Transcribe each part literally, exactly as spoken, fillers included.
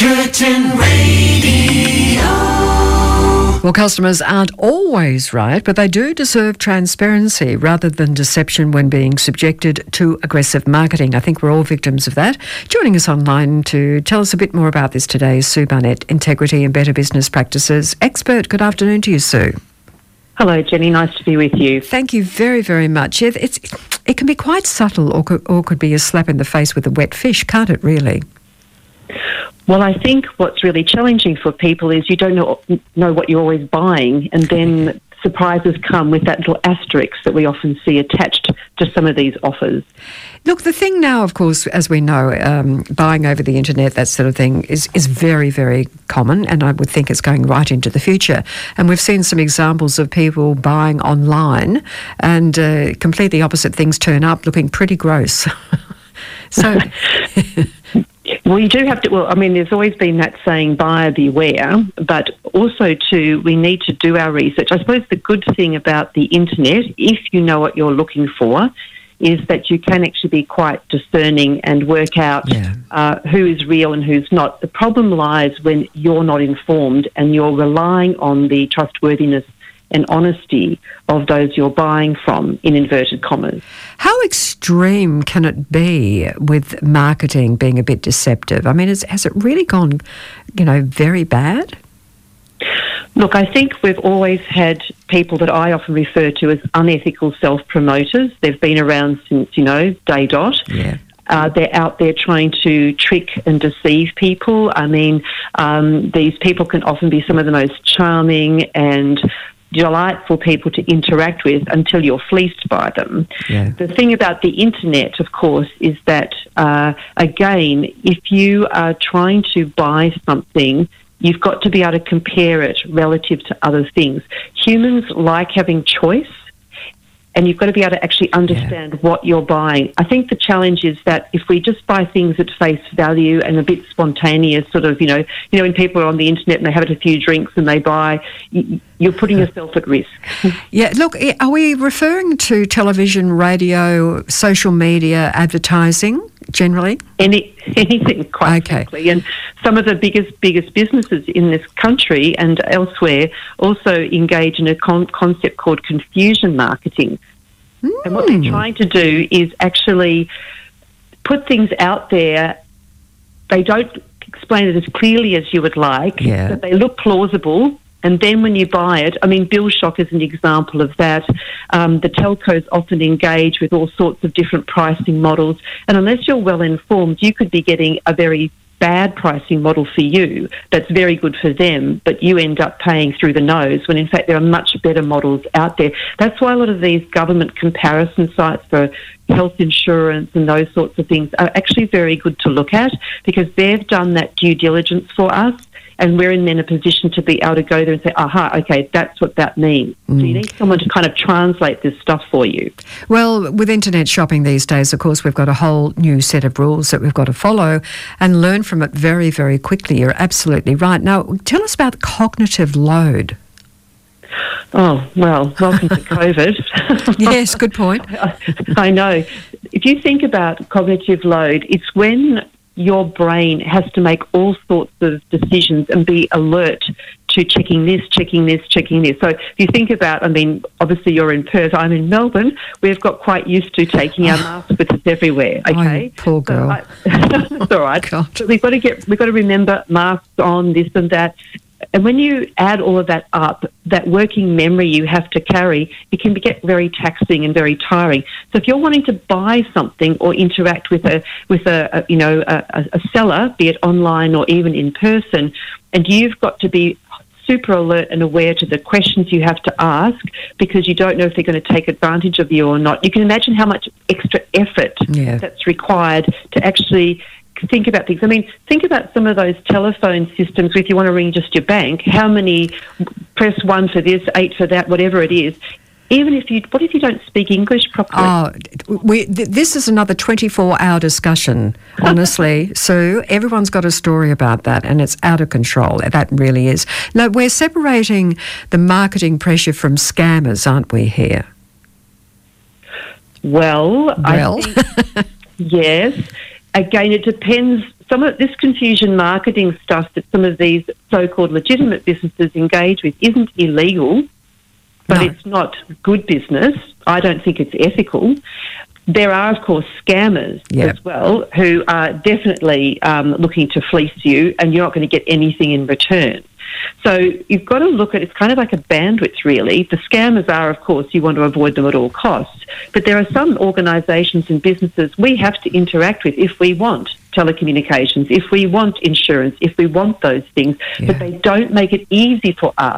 Curtin Radio. Well, customers aren't always right, but they do deserve transparency rather than deception when being subjected to aggressive marketing. I think we're all victims of that. Joining us online to tell us a bit more about this today is Sue Barnett, Integrity and Better Business Practices expert. Good afternoon to you, Sue. Hello, Jenny. Nice to be with you. Thank you very, very much. It, it's, it can be quite subtle or could, or could be a slap in the face with a wet fish, can't it, really? Well, I think what's really challenging for people is you don't know know what you're always buying, and then surprises come with that little asterisk that we often see attached to some of these offers. Look, the thing now, of course, as we know, um, buying over the internet, that sort of thing, is, is very, very common, and I would think it's going right into the future. And we've seen some examples of people buying online and uh, completely opposite things turn up looking pretty gross. So... Well, you do have to, well, I mean, there's always been that saying, buyer beware, but also, too, we need to do our research. I suppose the good thing about the internet, if you know what you're looking for, is that you can actually be quite discerning and work out yeah. uh, who is real and who's not. The problem lies when you're not informed and you're relying on the trustworthiness and honesty of those you're buying from, in inverted commas. How extreme can it be with marketing being a bit deceptive? I mean, is, has it really gone, you know, very bad? Look, I think we've always had people that I often refer to as unethical self-promoters. They've been around since, you know, day dot. Yeah. Uh, they're out there trying to trick and deceive people. I mean, um, these people can often be some of the most charming and delightful people to interact with until you're fleeced by them. Yeah. The thing about the internet, of course, is that, uh, again, if you are trying to buy something, you've got to be able to compare it relative to other things. Humans like having choice, and you've got to be able to actually understand yeah. what you're buying. I think the challenge is that if we just buy things at face value and a bit spontaneous, sort of, you know, you know, when people are on the internet and they have a few drinks and they buy, you're putting yourself at risk. Yeah, look, are we referring to television, radio, social media, advertising generally? Any anything, quite okay. frankly. And some of the biggest biggest businesses in this country and elsewhere also engage in a con- concept called confusion marketing. Mm. And what they're trying to do is actually put things out there. They don't explain it as clearly as you would like, yeah. but they look plausible. And then when you buy it, I mean, Bill Shock is an example of that. Um, the telcos often engage with all sorts of different pricing models. And unless you're well informed, you could be getting a very bad pricing model for you that's very good for them, but you end up paying through the nose when in fact there are much better models out there. That's why a lot of these government comparison sites for health insurance and those sorts of things are actually very good to look at, because they've done that due diligence for us. And we're in then a position to be able to go there and say, aha, okay, that's what that means. Mm. So you need someone to kind of translate this stuff for you. Well, with internet shopping these days, of course, we've got a whole new set of rules that we've got to follow and learn from it very, very quickly. You're absolutely right. Now, tell us about cognitive load. Oh, well, welcome to COVID. Yes, good point. I know. If you think about cognitive load, it's when your brain has to make all sorts of decisions and be alert to checking this, checking this, checking this. So if you think about, I mean, obviously you're in Perth, I'm in Melbourne, we've got quite used to taking our masks with us everywhere, okay? Oh, poor girl. So I, it's all right. God. But we've got to get, we've got to remember masks on, this and that. And when you add all of that up, that working memory you have to carry, it can get very taxing and very tiring. So if you're wanting to buy something or interact with a with a, a you know a, a seller, be it online or even in person, and you've got to be super alert and aware to the questions you have to ask, because you don't know if they're going to take advantage of you or not. You can imagine how much extra effort yeah. that's required to actually think about things. I mean, think about some of those telephone systems. If you want to ring just your bank, how many press one for this, eight for that, whatever it is. Even if you, what if you don't speak English properly? Oh, we, th- this is another twenty-four hour discussion, honestly. Sue, everyone's got a story about that, and it's out of control. That really is. No, we're separating the marketing pressure from scammers, aren't we, here? Well, well. I think, yes. Again, it depends some of this confusion marketing stuff that some of these so-called legitimate businesses engage with isn't illegal, but No. it's not good business. I don't think it's ethical. There are, of course, scammers Yeah. as well who are definitely um, looking to fleece you, and you're not going to get anything in return. So you've got to look at, it's kind of like a bandwidth, really. The scammers are, of course, you want to avoid them at all costs. But there are some organisations and businesses we have to interact with if we want telecommunications, if we want insurance, if we want those things. Yeah. But they don't make it easy for us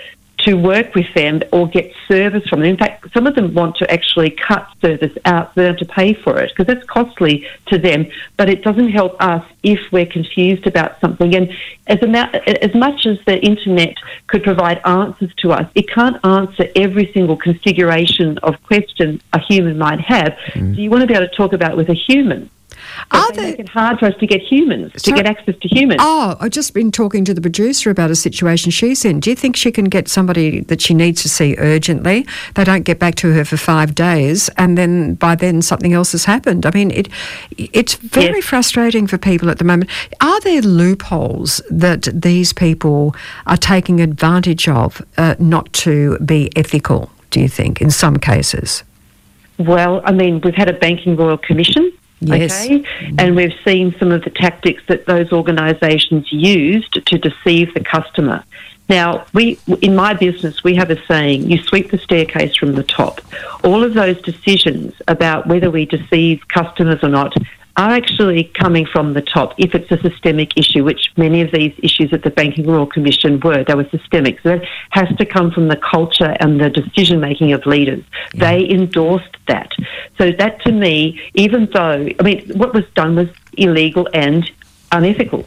to work with them or get service from them. In fact, some of them want to actually cut service out so they don't have to pay for it because it's costly to them, but it doesn't help us if we're confused about something. And as, amount, as much as the internet could provide answers to us, it can't answer every single configuration of question a human might have. Mm. So you want to be able to talk about it with a human. But Are they there- make it hard for us to get humans, to Sorry? get access to humans. Oh, I've just been talking to the producer about a situation she's in. Do you think she can get somebody that she needs to see urgently? They don't get back to her for five days, and then by then something else has happened. I mean, it it's very Yes. frustrating for people at the moment. Are there loopholes that these people are taking advantage of uh, not to be ethical, do you think, in some cases? Well, I mean, we've had a Banking Royal Commission. Yes. Okay, and we've seen some of the tactics that those organisations used to deceive the customer. Now, we in my business, we have a saying, you sweep the staircase from the top. All of those decisions about whether we deceive customers or not are actually coming from the top if it's a systemic issue, which many of these issues at the Banking Royal Commission were. They were systemic. So that has to come from the culture and the decision-making of leaders. Yeah. They endorsed that. So that, to me, even though, I mean, what was done was illegal and unethical.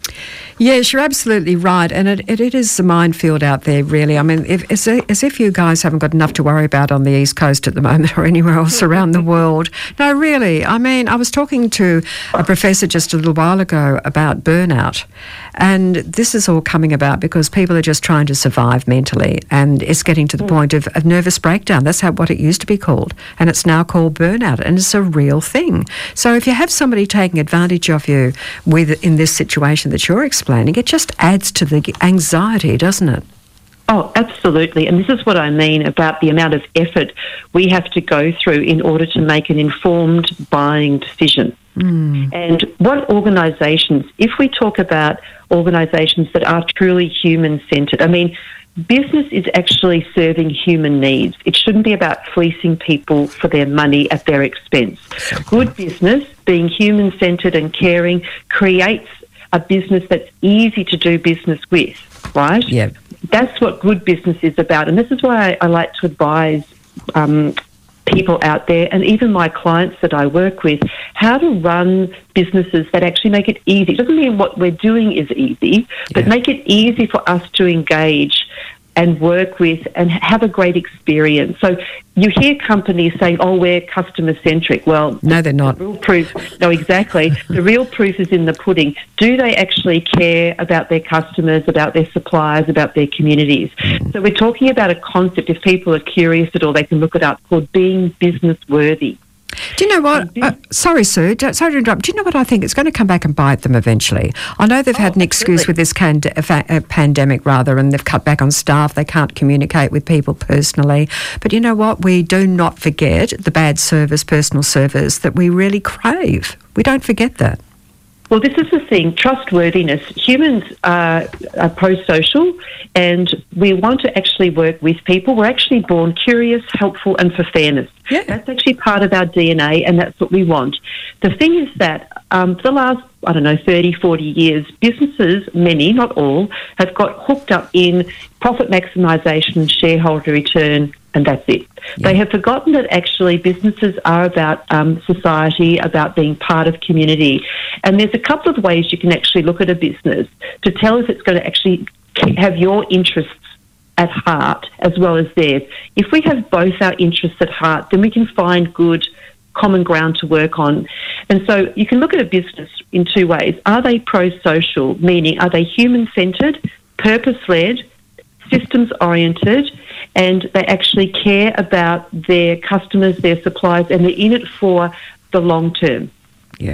Yes, you're absolutely right, and it, it, it is a minefield out there, really. I mean, if, as, as if you guys haven't got enough to worry about on the East Coast at the moment or anywhere else around the world. No, really. I mean, I was talking to a professor just a little while ago about burnout, and this is all coming about because people are just trying to survive mentally, and it's getting to the Mm. point of, of nervous breakdown. That's how what it used to be called, and it's now called burnout, and it's a real thing. So if you have somebody taking advantage of you with in this situation that you're explaining, it just adds to the anxiety, doesn't it? Oh, absolutely. And this is what I mean about the amount of effort we have to go through in order to make an informed buying decision. Mm. And what organisations, if we talk about organisations that are truly human-centred, I mean, business is actually serving human needs. It shouldn't be about fleecing people for their money at their expense. Good business, being human-centred and caring, creates a business that's easy to do business with, right? Yeah. That's what good business is about. And this is why I, I like to advise um, people out there and even my clients that I work with how to run businesses that actually make it easy. It doesn't mean what we're doing is easy, but Yeah. make it easy for us to engage and work with and have a great experience. So you hear companies saying, oh, we're customer-centric. Well, No, they're not. the real proof, no, exactly. The real proof is in the pudding. Do they actually care about their customers, about their suppliers, about their communities? So we're talking about a concept, if people are curious at all, they can look it up, called being business-worthy. Do you know what? Uh, sorry, Sue. Don't, sorry to interrupt. Do you know what I think? It's going to come back and bite them eventually. I know they've had Oh, an excuse absolutely. with this can- uh, fa- uh, pandemic, rather, and they've cut back on staff. They can't communicate with people personally. But you know what? We do not forget the bad service, personal service that we really crave. We don't forget that. Well, this is the thing, trustworthiness. Humans are, are pro-social and we want to actually work with people. We're actually born curious, helpful and for fairness. Yeah. That's actually part of our D N A and that's what we want. The thing is that um, for the last, I don't know, thirty, forty years, businesses, many, not all, have got hooked up in profit maximisation, shareholder return, and that's it. Yeah. They have forgotten that actually businesses are about um, society, about being part of community. And there's a couple of ways you can actually look at a business to tell if it's going to actually have your interests at heart as well as theirs. If we have both our interests at heart, then we can find good common ground to work on. And so you can look at a business in two ways. Are they pro-social, meaning are they human-centred, purpose-led, systems-oriented, and they actually care about their customers, their suppliers, and they're in it for the long term? Yeah.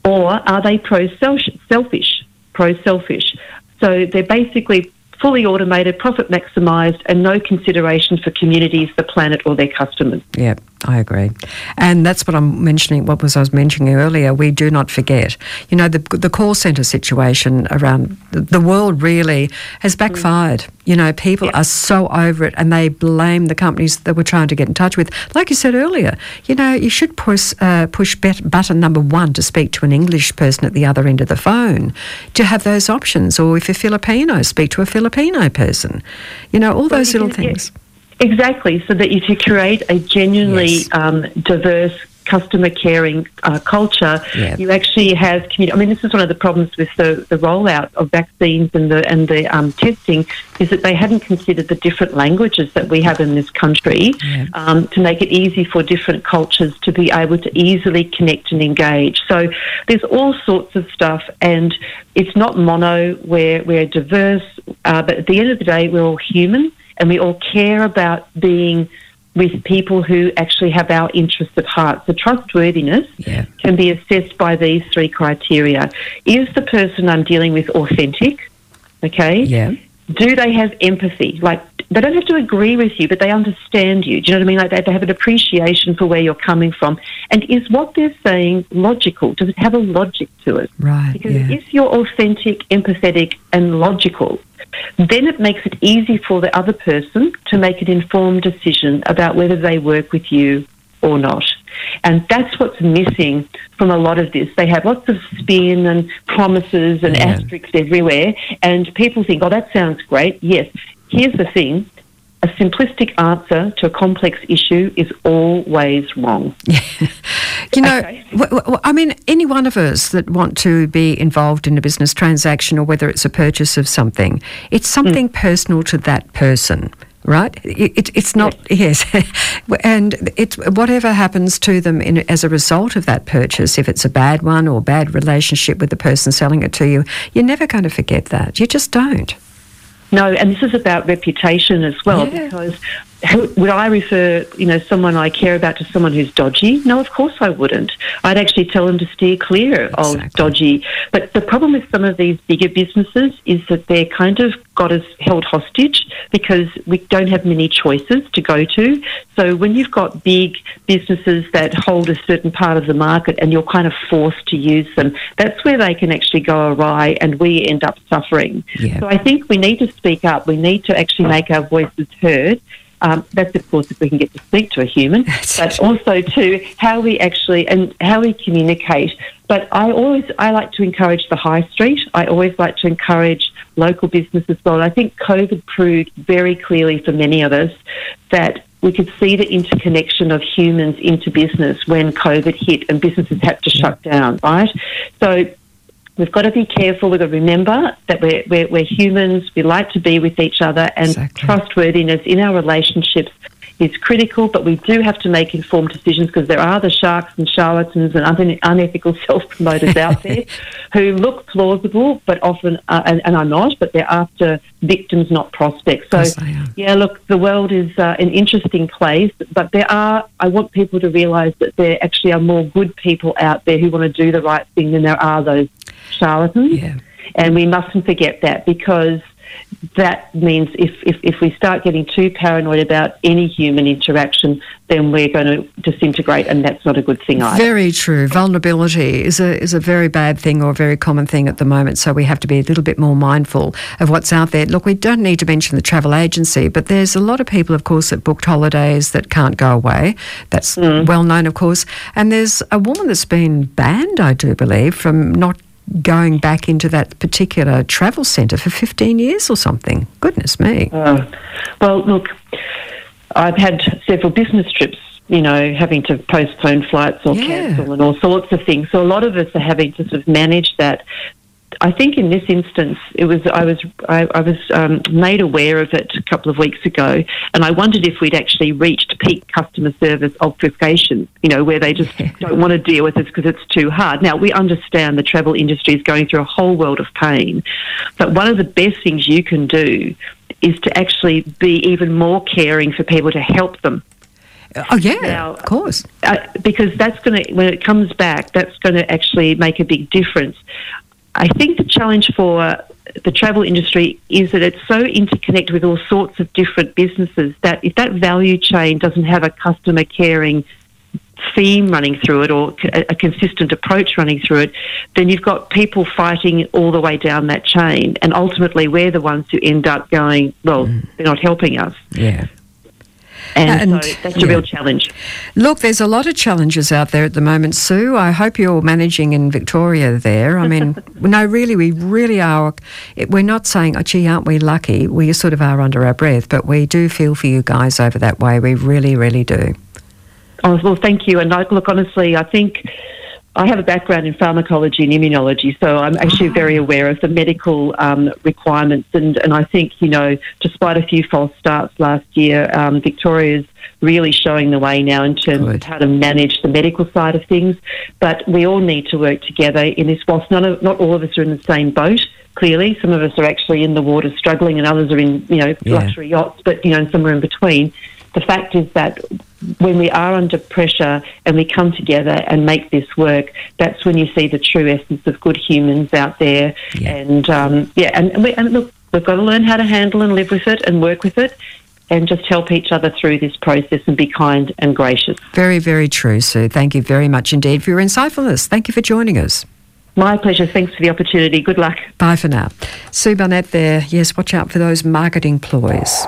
Or are they pro-selfish? Pro-selfish. So they're basically fully automated, profit maximised, and no consideration for communities, the planet, or their customers. Yeah, I agree. And that's what I'm mentioning, what was I was mentioning earlier. We do not forget. You know, the the call centre situation around the world really has backfired. Mm. You know, people yep. are so over it and they blame the companies that we're trying to get in touch with. Like you said earlier, you know, you should push, uh, push bet- button number one to speak to an English person at the other end of the phone, to have those options. Or if you're Filipino, speak to a Filipino person. You know, all those well, little can, things. Yeah, exactly, so that if you create a genuinely yes. um, diverse, customer caring uh, culture, yeah. you actually have community. I mean, this is one of the problems with the, the rollout of vaccines and the and the um, testing, is that they hadn't considered the different languages that we have in this country yeah. um, to make it easy for different cultures to be able to easily connect and engage. So there's all sorts of stuff, and it's not mono. We're we're diverse, uh, but at the end of the day, we're all human, and we all care about being with people who actually have our interests at heart. So trustworthiness yeah. can be assessed by these three criteria. Is the person I'm dealing with authentic? Okay. Yeah. Do they have empathy? Like, they don't have to agree with you, but they understand you. Do you know what I mean? Like, they, they have an appreciation for where you're coming from. And is what they're saying logical? Does it have a logic to it? Right. Because yeah. if you're authentic, empathetic, and logical, then it makes it easy for the other person to make an informed decision about whether they work with you or not. And that's what's missing from a lot of this. They have lots of spin and promises and yeah. asterisks everywhere, and people think, oh, that sounds great. Yes. Here's the thing. A simplistic answer to a complex issue is always wrong. You know, okay. w- w- I mean, any one of us that want to be involved in a business transaction, or whether it's a purchase of something, it's something mm. personal to that person. Right? It, it, it's not, yes. yes. And it's whatever happens to them in, as a result of that purchase, if it's a bad one or bad relationship with the person selling it to you, you're never going to forget that. You just don't. No, and this is about reputation as well, yeah. because would I refer, you know, someone I care about to someone who's dodgy? No, of course I wouldn't. I'd actually tell them to steer clear exactly. of dodgy. But the problem with some of these bigger businesses is that they're kind of got us held hostage because we don't have many choices to go to. So when you've got big businesses that hold a certain part of the market and you're kind of forced to use them, that's where they can actually go awry and we end up suffering. Yeah. So I think we need to speak up. We need to actually make our voices heard. Um, that's, of course, if we can get to speak to a human, but also to how we actually and how we communicate. But I always I like to encourage the high street. I always like to encourage local business as well. And I think COVID proved very clearly for many of us that we could see the interconnection of humans into business when COVID hit and businesses had to shut down, right? So we've got to be careful. We've got to remember that we're, we're, we're humans. We like to be with each other, and exactly. trustworthiness in our relationships is critical, but we do have to make informed decisions because there are the sharks and charlatans and un- unethical self-promoters out there who look plausible but often, uh, and, and are not, but they're after victims, not prospects. So, yeah, look, the world is uh, an interesting place, but there are, I want people to realise that there actually are more good people out there who want to do the right thing than there are those charlatans. Yeah. And we mustn't forget that, because that means if, if, if we start getting too paranoid about any human interaction, then we're going to disintegrate, and that's not a good thing either. Very true. Vulnerability is a is a very bad thing, or a very common thing at the moment, so we have to be a little bit more mindful of what's out there. Look, we don't need to mention the travel agency, but there's a lot of people, of course, that booked holidays that can't go away. That's mm. well known, of course. And there's a woman that's been banned, I do believe, from not going back into that particular travel centre for fifteen years or something. Goodness me. Uh, well, look, I've had several business trips, you know, having to postpone flights or yeah. cancel and all sorts of things. So a lot of us are having to sort of manage that. I think in this instance, it was I was I, I was um, made aware of it a couple of weeks ago, and I wondered if we'd actually reached peak customer service obfuscation, you know, where they just don't want to deal with us because it's too hard. Now, we understand the travel industry is going through a whole world of pain, but one of the best things you can do is to actually be even more caring for people to help them. Oh, yeah, Now, of course. Uh, because that's going to, when it comes back, that's going to actually make a big difference. I think the challenge for the travel industry is that it's so interconnected with all sorts of different businesses that if that value chain doesn't have a customer caring theme running through it or a, a consistent approach running through it, then you've got people fighting all the way down that chain. And ultimately, we're the ones who end up going, well, mm. they're not helping us. Yeah. And, and so that's yeah. a real challenge. Look, there's a lot of challenges out there at the moment, Sue. I hope you're managing in Victoria there. I mean, no, really, we really are. We're not saying, oh, gee, aren't we lucky? We sort of are under our breath, but we do feel for you guys over that way. We really, really do. Oh, well, thank you. And I, look, honestly, I think I have a background in pharmacology and immunology, so I'm actually oh. very aware of the medical um, requirements. And, and I think, you know, despite a few false starts last year, um, Victoria's really showing the way now in terms Good. of how to manage the medical side of things. But we all need to work together in this. Whilst none of, not all of us are in the same boat, clearly, some of us are actually in the water struggling and others are in, you know, yeah. luxury yachts, but, you know, somewhere in between. The fact is that when we are under pressure and we come together and make this work, that's when you see the true essence of good humans out there. Yeah. And, um, yeah, and, and, we, and look, we've got to learn how to handle and live with it and work with it and just help each other through this process and be kind and gracious. Very, very true, Sue. Thank you very much indeed for your insightfulness. Thank you for joining us. My pleasure. Thanks for the opportunity. Good luck. Bye for now. Sue Barnett there. Yes, watch out for those marketing ploys.